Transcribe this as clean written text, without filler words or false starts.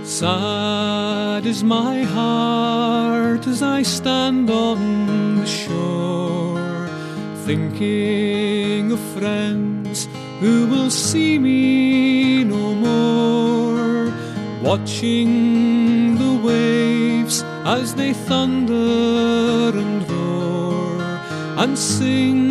Sad is my heart as I stand on the shore, thinking of friends who will see me no more, watching the waves as they thunder and roar, and sing